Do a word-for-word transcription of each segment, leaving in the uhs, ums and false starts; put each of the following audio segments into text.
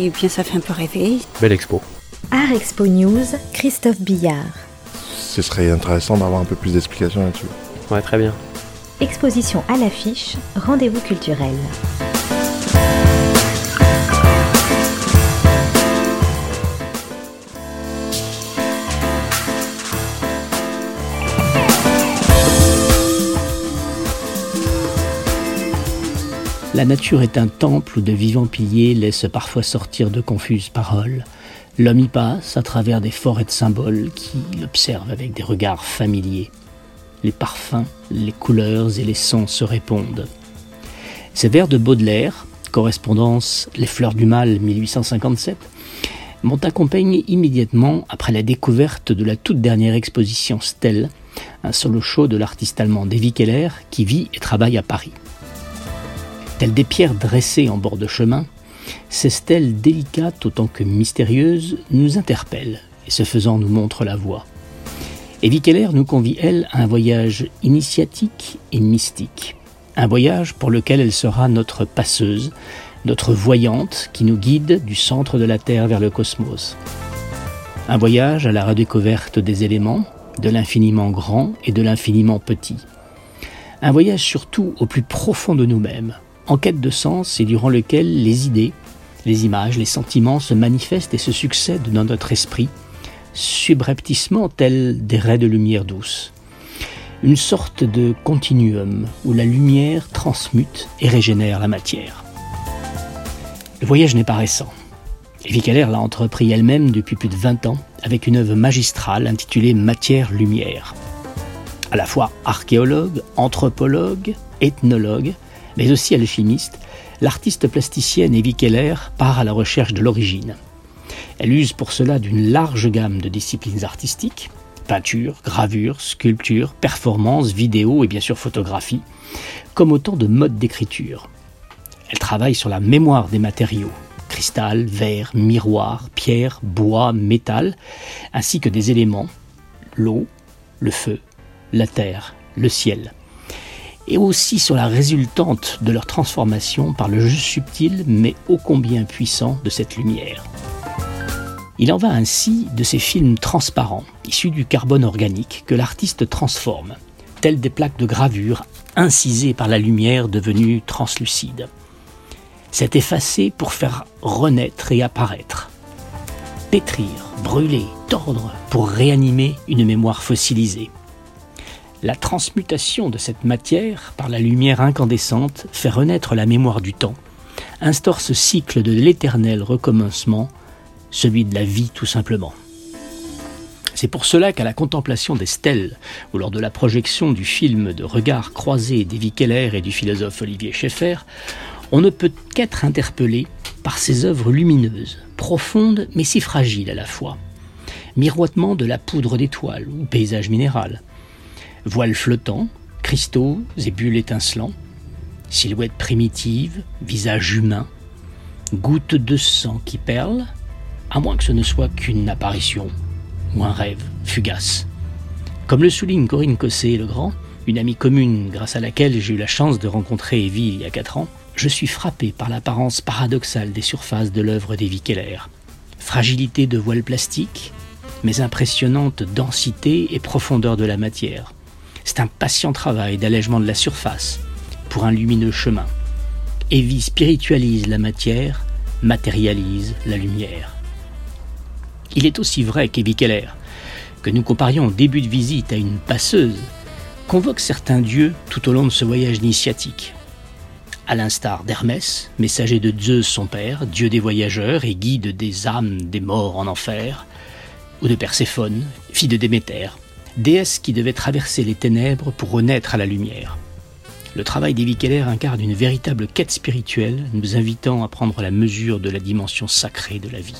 et bien ça fait un peu rêver. Belle expo. Art Expo News, Christophe Billard. Ce serait intéressant d'avoir un peu plus d'explications là-dessus. Ouais, très bien. Exposition à l'affiche, rendez-vous culturel. La nature est un temple où de vivants piliers laissent parfois sortir de confuses paroles. L'homme y passe à travers des forêts de symboles qui l'observent avec des regards familiers. Les parfums, les couleurs et les sons se répondent. Ces vers de Baudelaire, correspondance Les Fleurs du Mal mille huit cent cinquante-sept, m'ont accompagné immédiatement après la découverte de la toute dernière exposition Stèle, un solo show de l'artiste allemand Davy Keller qui vit et travaille à Paris. Telles des pierres dressées en bord de chemin, ces stèles délicates autant que mystérieuses nous interpellent et ce faisant nous montrent la voie. Davy Keller nous convie, elle, à un voyage initiatique et mystique. Un voyage pour lequel elle sera notre passeuse, notre voyante qui nous guide du centre de la Terre vers le cosmos. Un voyage à la redécouverte des éléments, de l'infiniment grand et de l'infiniment petit. Un voyage surtout au plus profond de nous-mêmes, en quête de sens et durant lequel les idées, les images, les sentiments se manifestent et se succèdent dans notre esprit, subrepticement tels des raies de lumière douce. Une sorte de continuum où la lumière transmute et régénère la matière. Le voyage n'est pas récent. Davy Keller l'a entrepris elle-même depuis plus de vingt ans avec une œuvre magistrale intitulée Matière-Lumière. À la fois archéologue, anthropologue, ethnologue, mais aussi alchimiste, l'artiste plasticienne Davy Keller part à la recherche de l'origine. Elle use pour cela d'une large gamme de disciplines artistiques, peinture, gravure, sculpture, performance, vidéo et bien sûr photographie, comme autant de modes d'écriture. Elle travaille sur la mémoire des matériaux, cristal, verre, miroir, pierre, bois, métal, ainsi que des éléments, l'eau, le feu, la terre, le ciel. Et aussi sur la résultante de leur transformation par le jeu subtil mais ô combien puissant de cette lumière. Il en va ainsi de ces films transparents, issus du carbone organique, que l'artiste transforme, tels des plaques de gravure incisées par la lumière devenue translucide. C'est effacé pour faire renaître et apparaître. Pétrir, brûler, tordre pour réanimer une mémoire fossilisée. La transmutation de cette matière par la lumière incandescente fait renaître la mémoire du temps, instaure ce cycle de l'éternel recommencement, celui de la vie tout simplement. C'est pour cela qu'à la contemplation des stèles, ou lors de la projection du film de Regards croisés d'Davy Keller et du philosophe Olivier Schaeffer, on ne peut qu'être interpellé par ces œuvres lumineuses, profondes mais si fragiles à la fois. Miroitement de la poudre d'étoiles ou paysage minéral. Voiles flottants, cristaux et bulles étincelants, silhouettes primitives, visage humain, gouttes de sang qui perlent, à moins que ce ne soit qu'une apparition ou un rêve fugace. Comme le souligne Corinne Cossé-Legrand, une amie commune grâce à laquelle j'ai eu la chance de rencontrer Evie il y a quatre ans, je suis frappé par l'apparence paradoxale des surfaces de l'œuvre d'Davy Keller. Fragilité de voile plastique, mais impressionnante densité et profondeur de la matière. C'est un patient travail d'allègement de la surface pour un lumineux chemin. Evie spiritualise la matière, matérialise la lumière. Il est aussi vrai qu'Davy Keller, que nous comparions au début de visite à une passeuse, convoque certains dieux tout au long de ce voyage initiatique. À l'instar d'Hermès, messager de Zeus son père, dieu des voyageurs et guide des âmes des morts en enfer, ou de Perséphone, fille de Déméter, déesse qui devait traverser les ténèbres pour renaître à la lumière. Le travail d'Davy Keller incarne une véritable quête spirituelle, nous invitant à prendre la mesure de la dimension sacrée de la vie.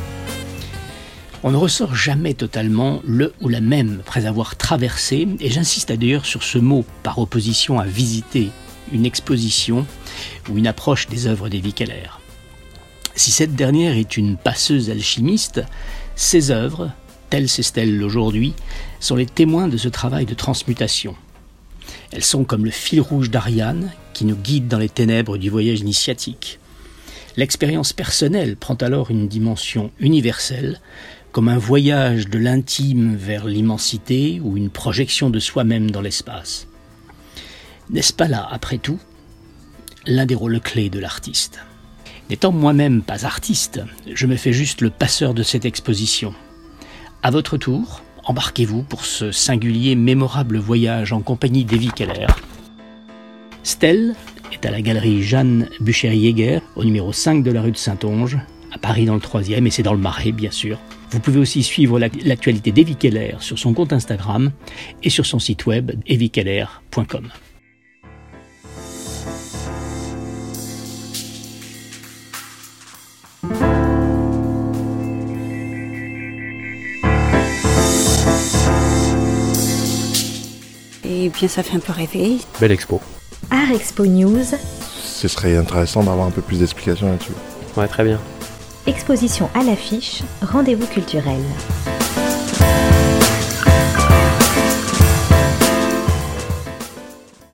On ne ressort jamais totalement le ou la même après avoir traversé, et j'insiste d'ailleurs sur ce mot par opposition à visiter une exposition ou une approche des œuvres d'Davy Keller. Si cette dernière est une passeuse alchimiste, ses œuvres, telles ces stèles aujourd'hui, sont les témoins de ce travail de transmutation. Elles sont comme le fil rouge d'Ariane qui nous guide dans les ténèbres du voyage initiatique. L'expérience personnelle prend alors une dimension universelle, comme un voyage de l'intime vers l'immensité ou une projection de soi-même dans l'espace. N'est-ce pas là, après tout, l'un des rôles clés de l'artiste ? N'étant moi-même pas artiste, je me fais juste le passeur de cette exposition. À votre tour, embarquez-vous pour ce singulier, mémorable voyage en compagnie d'Evie Keller. Stell est à la galerie Jeanne Bucheri-Jäger, au numéro cinq de la rue de Saint-Onge, à Paris dans le troisième, et c'est dans le Marais, bien sûr. Vous pouvez aussi suivre l'actualité d'Evie Keller sur son compte Instagram et sur son site web evie keller point com. Et bien, ça fait un peu rêver. Belle expo. Art Expo News, Ce serait intéressant d'avoir un peu plus d'explications là-dessus. Ouais, très bien. exposition à l'affiche, rendez-vous culturel.